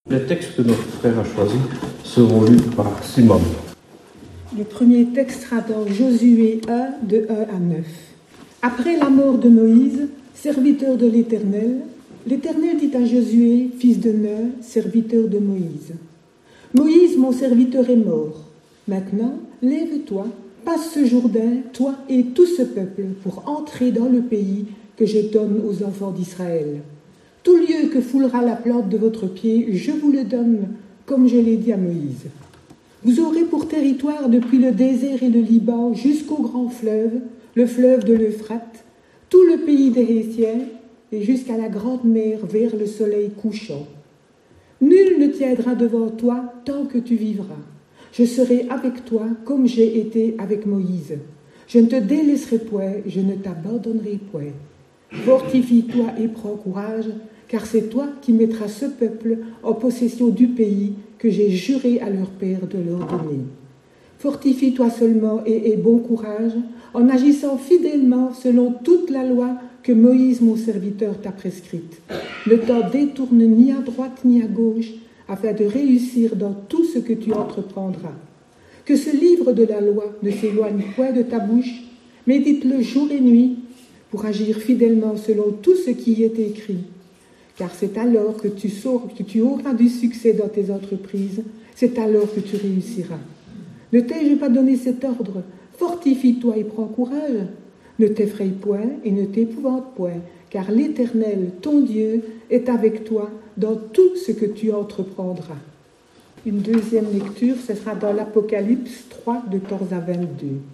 Les textes que notre frère a choisis seront lus par Simone. Le premier texte sera dans Josué 1, de 1 à 9. Après la mort de Moïse, serviteur de l'Éternel, l'Éternel dit à Josué, fils de Nun, serviteur de Moïse. Moïse, mon serviteur, est mort. Maintenant, lève-toi, passe ce Jourdain, toi et tout ce peuple, pour entrer dans le pays que je donne aux enfants d'Israël. Tout lieu que foulera la plante de votre pied, je vous le donne, comme je l'ai dit à Moïse. Vous aurez pour territoire depuis le désert et le Liban jusqu'au grand fleuve, le fleuve de l'Euphrate, tout le pays des Hétiens et jusqu'à la grande mer vers le soleil couchant. Nul ne tiendra devant toi tant que tu vivras. Je serai avec toi comme j'ai été avec Moïse. Je ne te délaisserai point, je ne t'abandonnerai point. Fortifie-toi et prends courage, car c'est toi qui mettras ce peuple en possession du pays que j'ai juré à leur père de leur donner. Fortifie-toi seulement et aie bon courage, en agissant fidèlement selon toute la loi que Moïse, mon serviteur, t'a prescrite. Ne t'en détourne ni à droite ni à gauche, afin de réussir dans tout ce que tu entreprendras. Que ce livre de la loi ne s'éloigne point de ta bouche, médite-le jour et nuit, pour agir fidèlement selon tout ce qui y est écrit. Car c'est alors que tu auras du succès dans tes entreprises, c'est alors que tu réussiras. Ne t'ai-je pas donné cet ordre? Fortifie-toi et prends courage. Ne t'effraie point et ne t'épouvante point, car l'Éternel, ton Dieu, est avec toi dans tout ce que tu entreprendras. Une deuxième lecture, ce sera dans l'Apocalypse 3, de 14 à 22.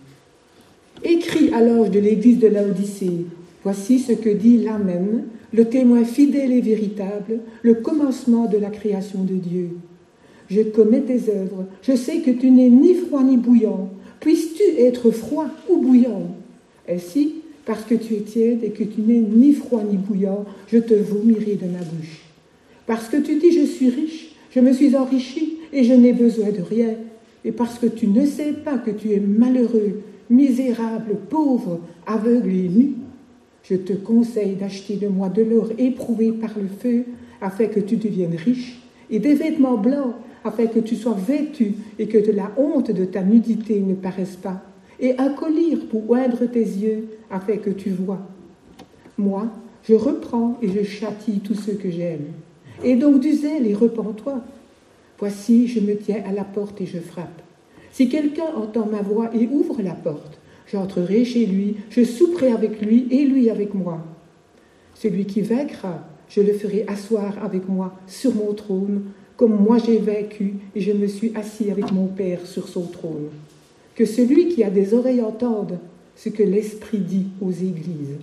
Écris à l'ange de l'église de Laodicée, voici ce que dit l'Amen, le témoin fidèle et véritable, le commencement de la création de Dieu. Je connais tes œuvres, je sais que tu n'es ni froid ni bouillant. Puisses-tu être froid ou bouillant? Ainsi, parce que tu es tiède et que tu n'es ni froid ni bouillant, je te vomirai de ma bouche. Parce que tu dis je suis riche, je me suis enrichi et je n'ai besoin de rien. Et parce que tu ne sais pas que tu es malheureux, misérable, pauvre, aveugle et nu, je te conseille d'acheter de moi de l'or éprouvé par le feu, afin que tu deviennes riche, et des vêtements blancs, afin que tu sois vêtu et que de la honte de ta nudité ne paraisse pas, et un collier pour oindre tes yeux, afin que tu vois. Moi, je reprends et je châtie tous ceux que j'aime. Et donc du zèle et repens-toi. Voici, je me tiens à la porte et je frappe. Si quelqu'un entend ma voix et ouvre la porte, j'entrerai chez lui, je souperai avec lui et lui avec moi. Celui qui vaincra, je le ferai asseoir avec moi sur mon trône, comme moi j'ai vaincu et je me suis assis avec mon Père sur son trône. Que celui qui a des oreilles entende ce que l'Esprit dit aux églises.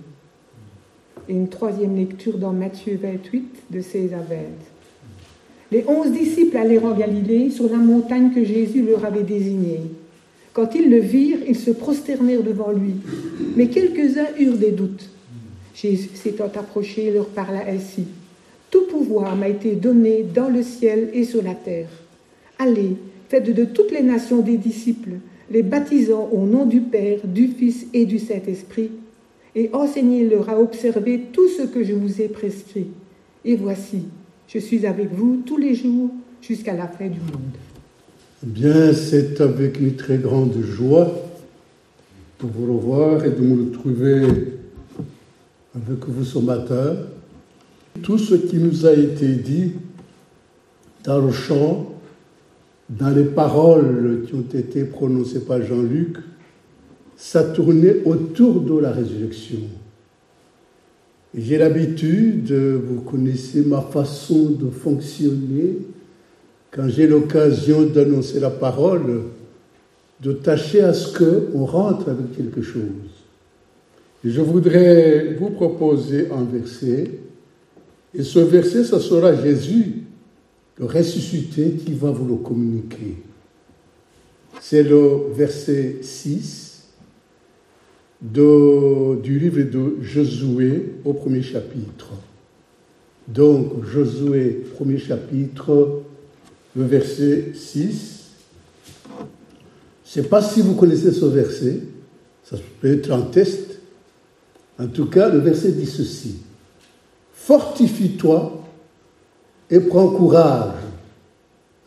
Et une troisième lecture dans Matthieu 28, de 16 à 20. Les 11 disciples allèrent en Galilée, sur la montagne que Jésus leur avait désignée. Quand ils le virent, ils se prosternèrent devant lui. Mais quelques-uns eurent des doutes. Jésus s'étant approché, leur parla ainsi. « Tout pouvoir m'a été donné dans le ciel et sur la terre. Allez, faites de toutes les nations des disciples, les baptisant au nom du Père, du Fils et du Saint-Esprit, et enseignez-leur à observer tout ce que je vous ai prescrit. Et voici, je suis avec vous tous les jours jusqu'à la fin du monde. » Bien, c'est avec une très grande joie de vous revoir et de me retrouver avec vous ce matin. Tout ce qui nous a été dit dans le chant, dans les paroles qui ont été prononcées par Jean-Luc, ça tournait autour de la résurrection. Et j'ai l'habitude, vous connaissez ma façon de fonctionner, quand j'ai l'occasion d'annoncer la parole, de tâcher à ce qu'on rentre avec quelque chose. Et je voudrais vous proposer un verset, et ce verset, ce sera Jésus, le ressuscité, qui va vous le communiquer. C'est le verset 6 du livre de Josué au premier chapitre. Donc, Josué, premier chapitre, le verset 6. Je ne sais pas si vous connaissez ce verset, ça peut être un test. En tout cas, le verset dit ceci. Fortifie-toi et prends courage,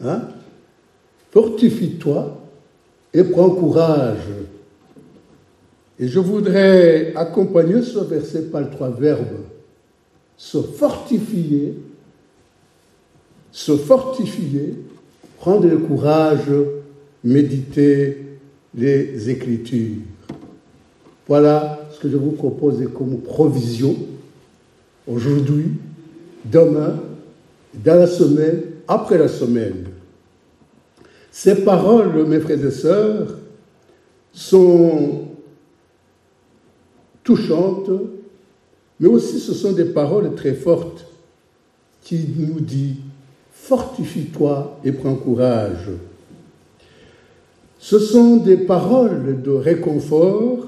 Fortifie-toi et prends courage. Et je voudrais accompagner ce verset par 3 verbes. Se fortifier, prendre le courage, méditer les Écritures. Voilà ce que je vous propose comme provision aujourd'hui, demain, dans la semaine, après la semaine. Ces paroles, mes frères et sœurs, sont touchantes, mais aussi ce sont des paroles très fortes qui nous disent « Fortifie-toi et prends courage ». Ce sont des paroles de réconfort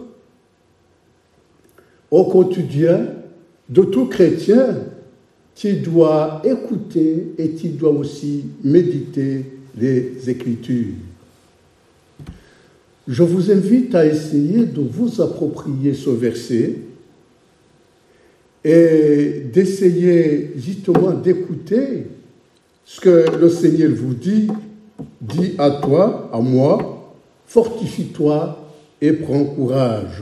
au quotidien de tout chrétien qui doit écouter et qui doit aussi méditer les Écritures. Je vous invite à essayer de vous approprier ce verset et d'essayer justement d'écouter ce que le Seigneur vous dit à toi, à moi, fortifie-toi et prends courage.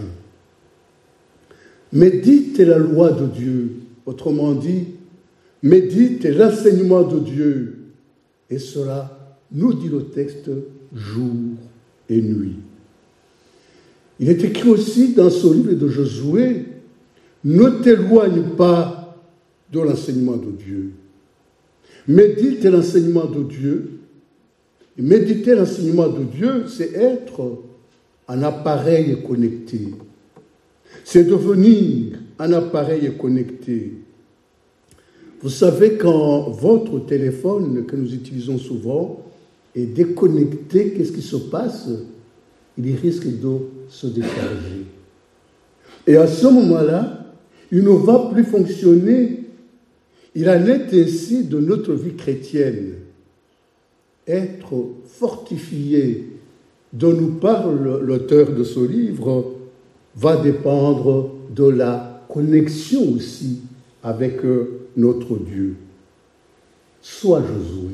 Médite la loi de Dieu, autrement dit, médite l'enseignement de Dieu, et cela nous dit le texte jour et nuit. Il est écrit aussi dans ce livre de Josué, ne t'éloigne pas de l'enseignement de Dieu. Médite l'enseignement de Dieu. Et méditer l'enseignement de Dieu, c'est être un appareil connecté. C'est devenir un appareil connecté. Vous savez, quand votre téléphone, que nous utilisons souvent, est déconnecté, qu'est-ce qui se passe? Il risque de se décharger. Et à ce moment-là, il ne va plus fonctionner. Il en est ainsi de notre vie chrétienne. Être fortifié, dont nous parle l'auteur de ce livre, va dépendre de la connexion aussi avec notre Dieu. Sois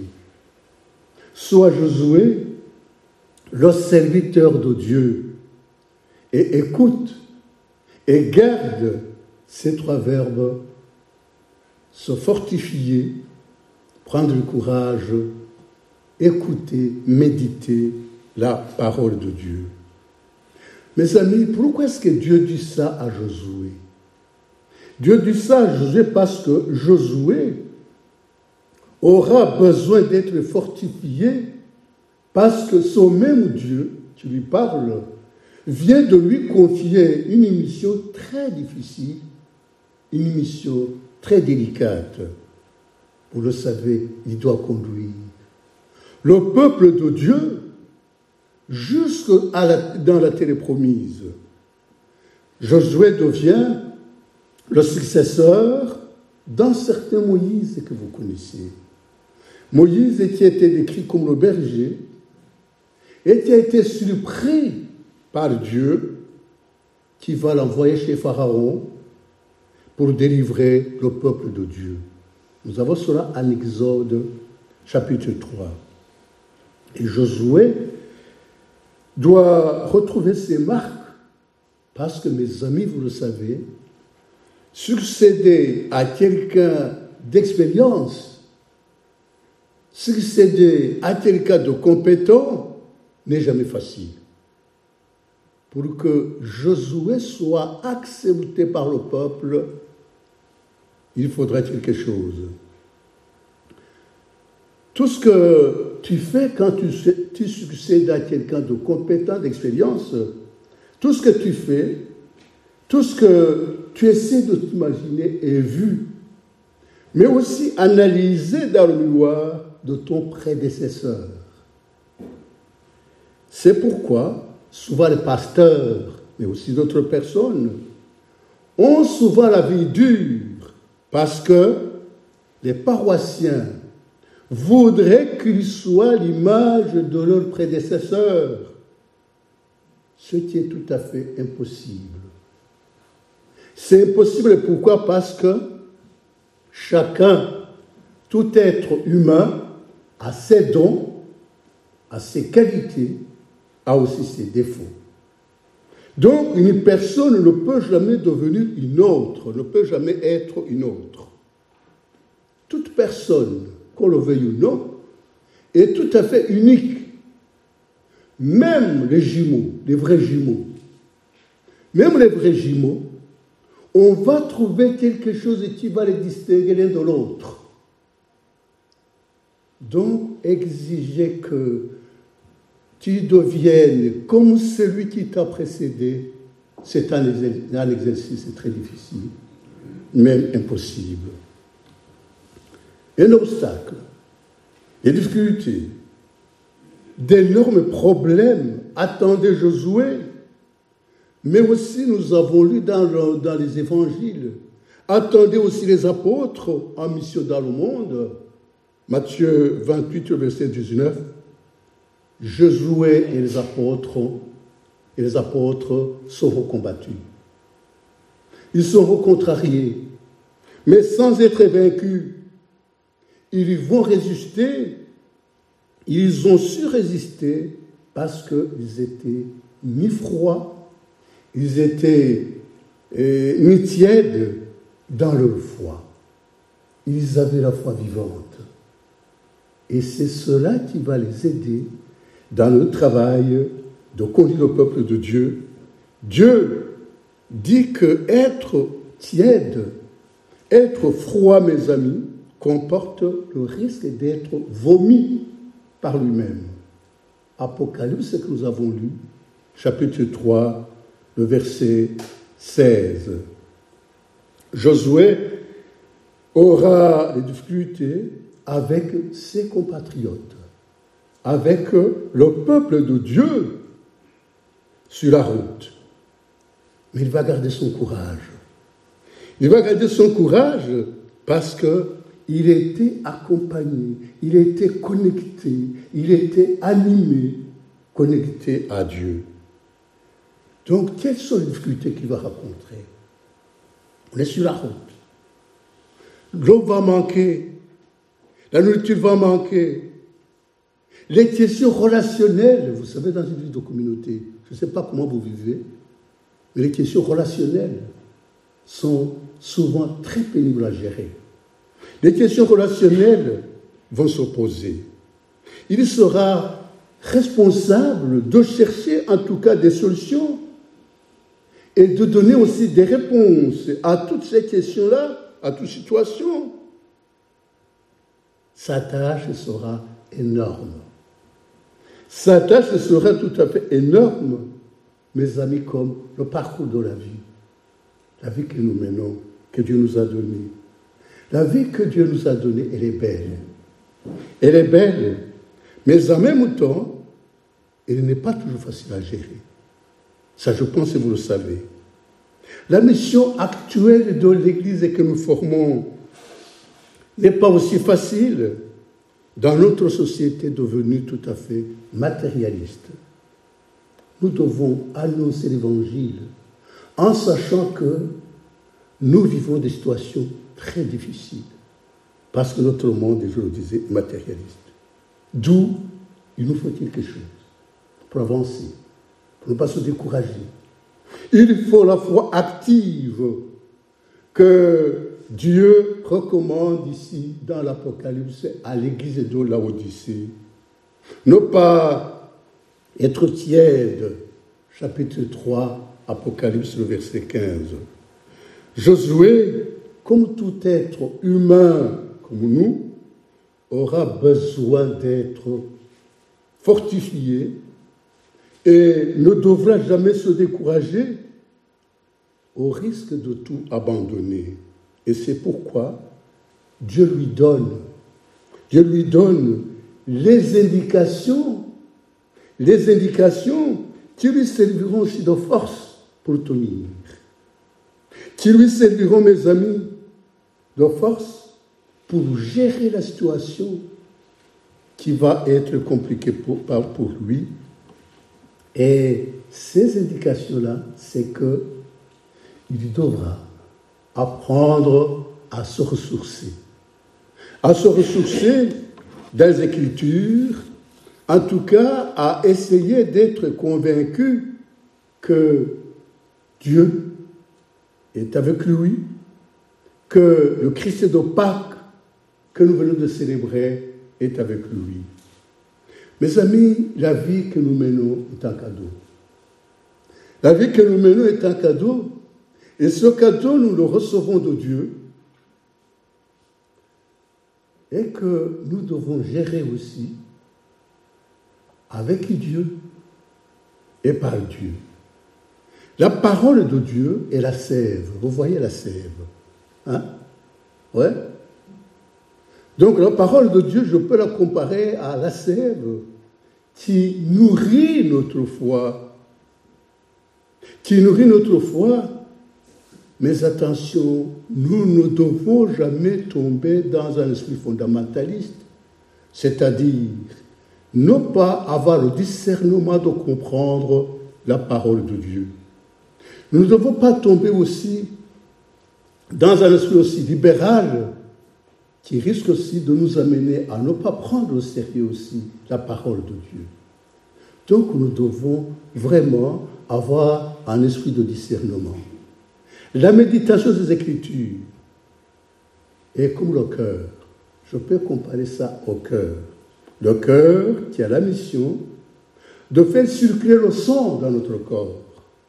Josué, le serviteur de Dieu, et écoute et garde ces 3 verbes, se fortifier, prendre le courage, écouter, méditer la parole de Dieu. Mes amis, pourquoi est-ce que Dieu dit ça à Josué? Dieu dit ça à Josué parce que Josué aura besoin d'être fortifié parce que ce même Dieu qui lui parle vient de lui confier une mission très difficile, une mission très délicate. Vous le savez, il doit conduire le peuple de Dieu jusque dans la terre promise. Josué devient le successeur d'un certain Moïse que vous connaissez. Moïse qui a été décrit comme le berger et qui a été surpris par Dieu qui va l'envoyer chez Pharaon pour délivrer le peuple de Dieu. Nous avons cela en Exode chapitre 3. Et Josué doit retrouver ses marques parce que, mes amis, vous le savez, succéder à quelqu'un d'expérience, succéder à quelqu'un de compétent n'est jamais facile. Pour que Josué soit accepté par le peuple, il faudrait quelque chose. Tout ce que tu fais quand tu succèdes à quelqu'un de compétent, d'expérience, tout ce que tu fais, tout ce que tu essaies de t'imaginer est vu, mais aussi analysé dans le miroir de ton prédécesseur. C'est pourquoi, souvent les pasteurs, mais aussi d'autres personnes, ont souvent la vie dure, parce que les paroissiens voudraient qu'ils soient l'image de leurs prédécesseurs, ce qui est tout à fait impossible. C'est impossible, pourquoi? Parce que chacun, tout être humain, a ses dons, a ses qualités, a aussi ses défauts. Donc, une personne ne peut jamais devenir une autre, ne peut jamais être une autre. Toute personne, qu'on le veuille ou non, est tout à fait unique. Même les jumeaux, les vrais jumeaux, on va trouver quelque chose qui va les distinguer l'un de l'autre. Donc, exiger que tu deviennes comme celui qui t'a précédé, c'est un exercice très difficile, même impossible. Un obstacle, des difficultés, d'énormes problèmes attendaient Josué, mais aussi nous avons lu dans les évangiles, attendaient aussi les apôtres en mission dans le monde. Matthieu 28, verset 19, Josué et les apôtres seront combattus. Ils seront contrariés, mais sans être vaincus. Ils vont résister. Ils ont su résister parce qu'ils étaient ni froids, ils étaient ni tièdes dans leur foi. Ils avaient la foi vivante. Et c'est cela qui va les aider dans le travail de conduire le peuple de Dieu. Dieu dit que être tiède, être froid, mes amis, comporte le risque d'être vomi par lui-même. Apocalypse que nous avons lu, chapitre 3, le verset 16. Josué aura des difficultés avec ses compatriotes, avec le peuple de Dieu sur la route. Mais il va garder son courage. Il va garder son courage parce qu'il était accompagné, il était connecté, il était animé, connecté à Dieu. Donc, quelles sont les difficultés qu'il va rencontrer? On est sur la route. L'eau va manquer, la nourriture va manquer. Les questions relationnelles, vous savez, dans une vie de communauté, je ne sais pas comment vous vivez, mais les questions relationnelles sont souvent très pénibles à gérer. Les questions relationnelles vont s'opposer. Il sera responsable de chercher en tout cas des solutions et de donner aussi des réponses à toutes ces questions-là, à toute situation. Sa tâche sera énorme. Sa tâche sera tout à fait énorme, mes amis, comme le parcours de la vie que nous menons, que Dieu nous a donnée. La vie que Dieu nous a donnée, elle est belle. Elle est belle, mais en même temps, elle n'est pas toujours facile à gérer. Ça, je pense que vous le savez. La mission actuelle de l'Église que nous formons n'est pas aussi facile dans notre société devenue tout à fait matérialiste. Nous devons annoncer l'Évangile en sachant que nous vivons des situations très difficiles parce que notre monde, je le disais, est matérialiste. D'où il nous faut quelque chose pour avancer, pour ne pas se décourager. Il faut la foi active que Dieu recommande ici dans l'Apocalypse à l'église de Laodicée. Ne pas être tiède, chapitre 3, Apocalypse, le verset 15. Josué, comme tout être humain comme nous, aura besoin d'être fortifié et ne devra jamais se décourager au risque de tout abandonner. Et c'est pourquoi Dieu lui donne les indications qui lui serviront aussi de force pour tenir, qui lui serviront, mes amis, de force pour gérer la situation qui va être compliquée pour lui. Et ces indications-là, c'est qu'il devra apprendre à se ressourcer dans les Écritures, en tout cas, a essayé d'être convaincu que Dieu est avec lui, que le Christ de Pâques que nous venons de célébrer est avec lui. Mes amis, la vie que nous menons est un cadeau. La vie que nous menons est un cadeau, et ce cadeau, nous le recevons de Dieu, et que nous devons gérer aussi avec Dieu et par Dieu. La parole de Dieu est la sève. Vous voyez la sève, hein? Ouais. Donc la parole de Dieu, je peux la comparer à la sève qui nourrit notre foi. Qui nourrit notre foi. Mais attention, nous ne devons jamais tomber dans un esprit fondamentaliste, c'est-à-dire ne pas avoir le discernement de comprendre la parole de Dieu. Nous ne devons pas tomber aussi dans un esprit aussi libéral qui risque aussi de nous amener à ne pas prendre au sérieux aussi la parole de Dieu. Donc nous devons vraiment avoir un esprit de discernement. La méditation des Écritures est comme le cœur. Je peux comparer ça au cœur. Le cœur qui a la mission de faire circuler le sang dans notre corps.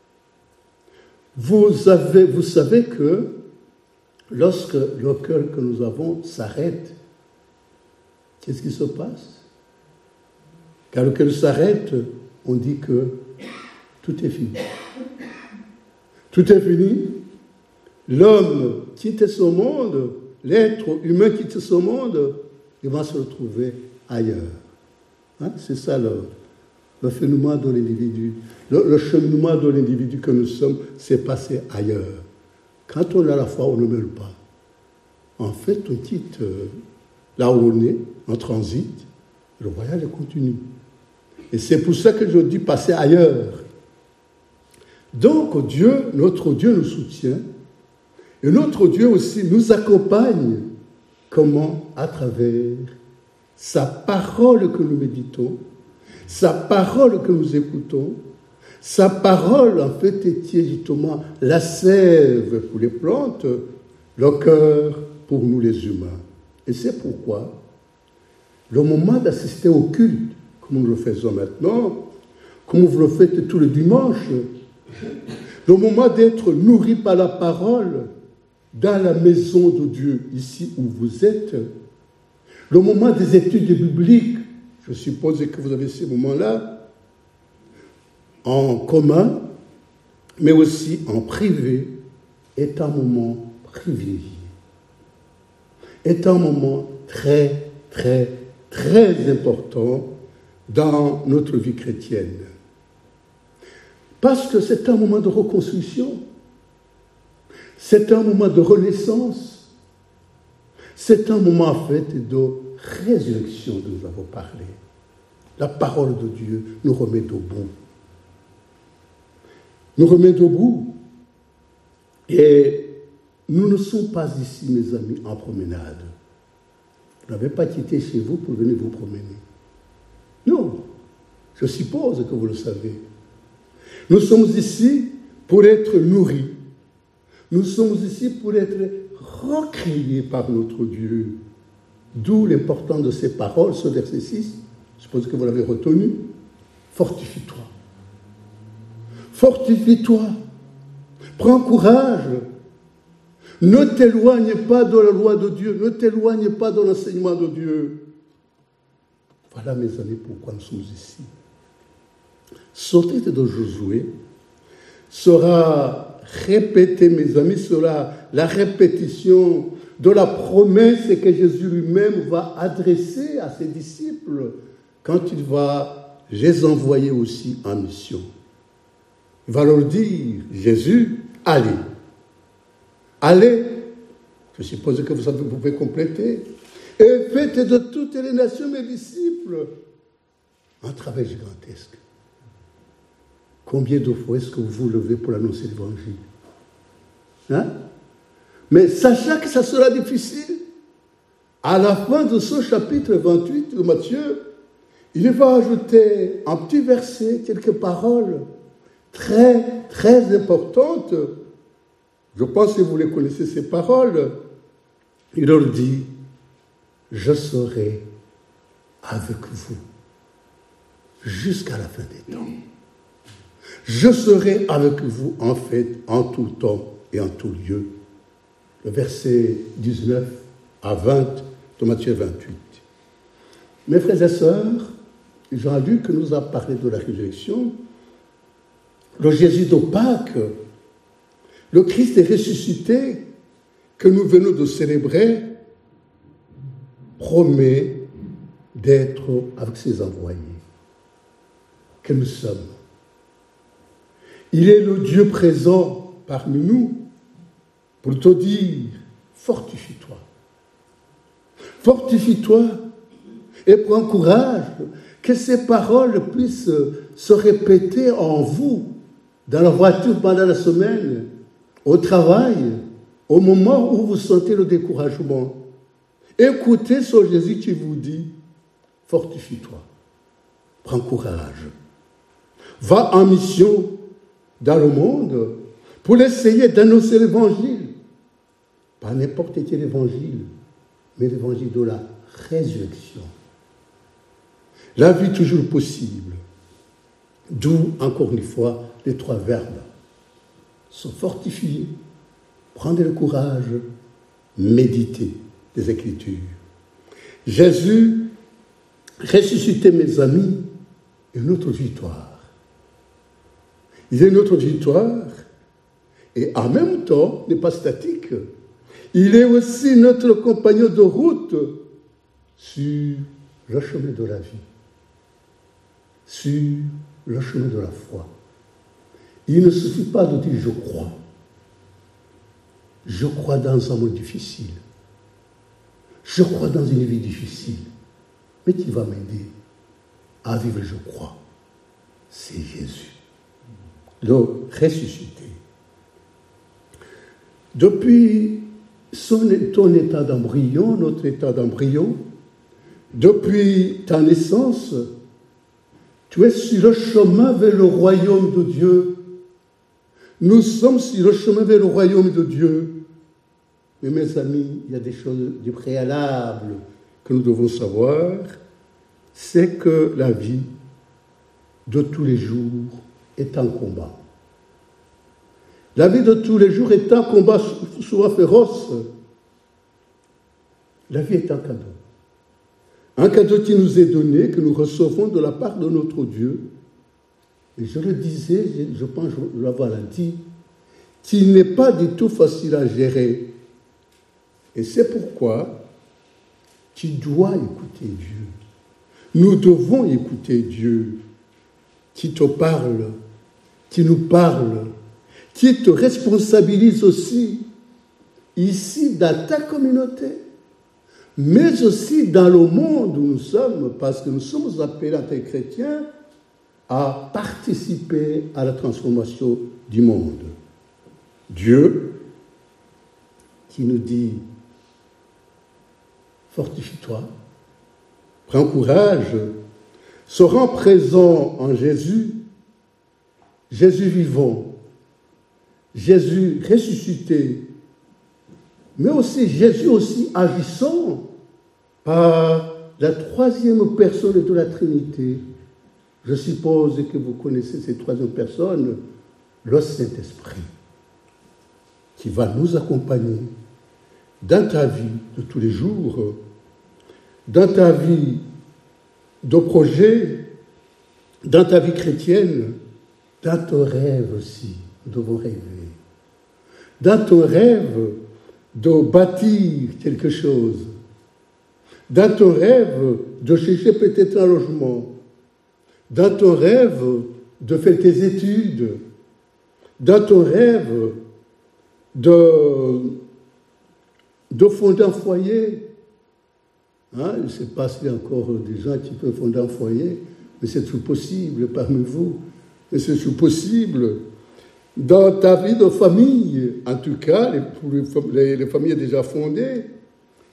Vous savez que lorsque le cœur que nous avons s'arrête, qu'est-ce qui se passe? Quand le cœur s'arrête, on dit que tout est fini. Tout est fini. L'homme quitte ce monde, l'être humain quitte ce monde, il va se retrouver ailleurs. Hein? C'est ça le phénomène de l'individu. Le cheminement de l'individu que nous sommes, c'est passer ailleurs. Quand on a la foi, on ne meurt pas. En fait, on quitte là où on est, en transit, le voyage continue. Et c'est pour ça que je dis passer ailleurs. Donc Dieu, notre Dieu nous soutient, et notre Dieu aussi nous accompagne. Comment? À travers sa parole que nous méditons, sa parole que nous écoutons. Sa parole, en fait, est justement la sève pour les plantes, le cœur pour nous les humains. Et c'est pourquoi le moment d'assister au culte, comme nous le faisons maintenant, comme vous le faites tous les dimanches, le moment d'être nourri par la parole dans la maison de Dieu, ici où vous êtes, le moment des études bibliques, je suppose que vous avez ces moments-là, en commun, mais aussi en privé, est un moment privilégié. Est un moment très, très, très important dans notre vie chrétienne. Parce que c'est un moment de reconstruction, c'est un moment de renaissance, c'est un moment en fait de résurrection dont nous avons parlé. La parole de Dieu nous remet debout. Nous remet debout. Et nous ne sommes pas ici, mes amis, en promenade. Vous n'avez pas quitté chez vous pour venir vous promener. Non, je suppose que vous le savez. Nous sommes ici pour être nourris. Nous sommes ici pour être recréés par notre Dieu. D'où l'importance de ces paroles, ce verset 6. Je suppose que vous l'avez retenu. Fortifie-toi. Fortifie-toi. Prends courage. Ne t'éloigne pas de la loi de Dieu. Ne t'éloigne pas de l'enseignement de Dieu. Voilà, mes amis, pourquoi nous sommes ici. Ce texte de Josué sera répété, mes amis, sera la répétition de la promesse que Jésus lui-même va adresser à ses disciples quand il va les envoyer aussi en mission. Il va leur dire, Jésus, allez. Allez, je suppose que vous pouvez compléter, et faites de toutes les nations mes disciples. Un travail gigantesque. Combien de fois est-ce que vous vous levez pour annoncer l'évangile? Hein? Mais sachez que ça sera difficile. À la fin de ce chapitre 28 de Matthieu, il va ajouter un petit verset, quelques paroles très, très importantes. Je pense que vous les connaissez, ces paroles. Il leur dit, « Je serai avec vous jusqu'à la fin des temps. Je serai avec vous, en fait, en tout temps et en tout lieu. » Le verset 19 à 20 de Matthieu 28. Mes frères et sœurs, Jean-Luc nous a parlé de la résurrection. Le Jésus de Pâques, le Christ est ressuscité, que nous venons de célébrer, promet d'être avec ses envoyés, que nous sommes. Il est le Dieu présent parmi nous pour te dire, fortifie-toi. Fortifie-toi et prends courage, que ces paroles puissent se répéter en vous, dans la voiture pendant la semaine, au travail, au moment où vous sentez le découragement. Écoutez ce Jésus qui vous dit, fortifie-toi, prends courage, va en mission dans le monde pour essayer d'annoncer l'évangile. Pas n'importe quel évangile, mais l'évangile de la résurrection. La vie toujours possible. D'où, encore une fois, les 3 verbes. Se fortifier, prendre le courage, méditer les Écritures. Jésus, ressuscité, mes amis, est notre victoire. Il est notre victoire et en même temps n'est pas statique. Il est aussi notre compagnon de route sur le chemin de la vie, sur le chemin de la foi. Il ne suffit pas de dire « je crois ». Je crois dans un monde difficile. Je crois dans une vie difficile. Mais qui va m'aider à vivre, je crois. C'est Jésus, le ressuscité. Depuis ton état d'embryon, notre état d'embryon, depuis ta naissance, tu es sur le chemin vers le royaume de Dieu. Nous sommes sur le chemin vers le royaume de Dieu. Mais mes amis, il y a des choses du préalable que nous devons savoir. C'est que la vie de tous les jours est un combat. La vie de tous les jours est un combat souvent féroce. La vie est un cadeau. Un cadeau qui nous est donné, que nous recevons de la part de notre Dieu. Et je le disais, je pense l'avoir dit, qui n'est pas du tout facile à gérer. Et c'est pourquoi tu dois écouter Dieu. Nous devons écouter Dieu qui te parle, qui nous parle, qui te responsabilise aussi, ici dans ta communauté, mais aussi dans le monde où nous sommes, parce que nous sommes appelés en tant que chrétiens à participer à la transformation du monde. Dieu qui nous dit « Fortifie-toi, prends courage, se rend présent en Jésus, Jésus vivant, Jésus ressuscité, mais aussi Jésus aussi agissant par la 3e personne de la Trinité. Je suppose que vous connaissez cette 3e personne, le Saint-Esprit, qui va nous accompagner dans ta vie de tous les jours, dans ta vie de projet, dans ta vie chrétienne, dans ton rêve aussi, nous devons rêver. Dans ton rêve de bâtir quelque chose, dans ton rêve de chercher peut-être un logement, dans ton rêve de faire tes études, dans ton rêve de fonder un foyer. Je ne sais pas s'il y a encore des gens qui peuvent fonder un foyer, mais c'est tout possible parmi vous. Mais c'est tout possible. Dans ta vie de famille, en tout cas, les familles déjà fondées,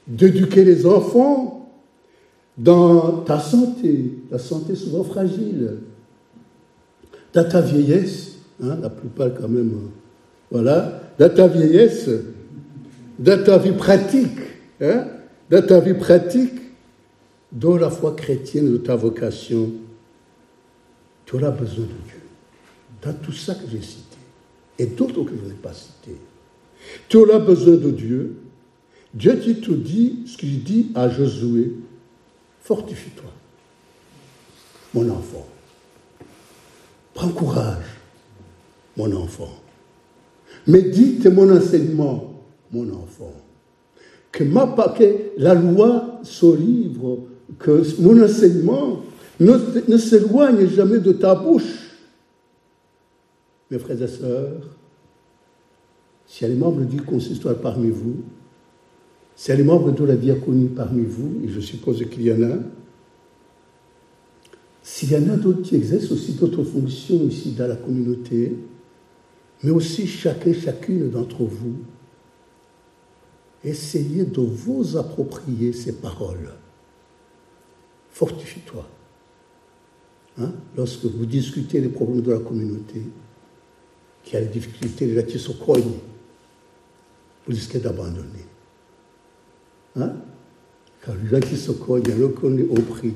d'éduquer les enfants dans ta santé souvent fragile, dans ta vieillesse, la plupart quand même, voilà, dans ta vieillesse, dans ta vie pratique, dans ta vie pratique, dans la foi chrétienne de ta vocation, tu auras besoin de Dieu. Dans tout ça que j'ai cité, et d'autres que je n'ai pas cités, tu auras besoin de Dieu. Dieu te dit ce qu'il dit à Josué, fortifie-toi, mon enfant. Prends courage, mon enfant. Médite mon enseignement, mon enfant. Que la loi, ce livre, que mon enseignement ne s'éloigne jamais de ta bouche. Mes frères et sœurs, s'il y a les membres du consistoire parmi vous, s'il y a les membres de la diaconie parmi vous, et je suppose qu'il y en a, s'il y en a d'autres qui exercent aussi d'autres fonctions ici dans la communauté, mais aussi chacune d'entre vous, essayez de vous approprier ces paroles. Fortifie-toi. Lorsque vous discutez des problèmes de la communauté, qu'il y a des difficultés, les qui se cognent, vous risquez d'abandonner. Car les gens qui se cognent, il y en a qu'on est au prix.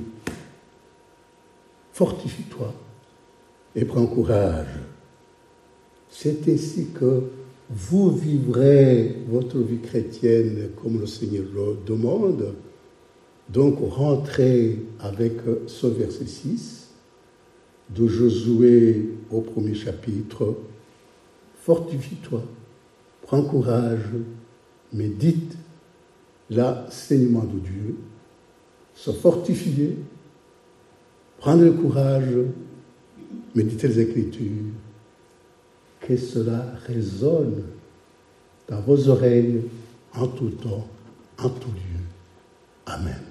Fortifie-toi et prends courage. C'est ainsi que vous vivrez votre vie chrétienne comme le Seigneur le demande. Donc, rentrez avec ce verset 6 de Josué au premier chapitre. Fortifie-toi, prends courage, médite l'enseignement de Dieu, se fortifier, prendre le courage, méditer les Écritures, que cela résonne dans vos oreilles en tout temps, en tout lieu. Amen.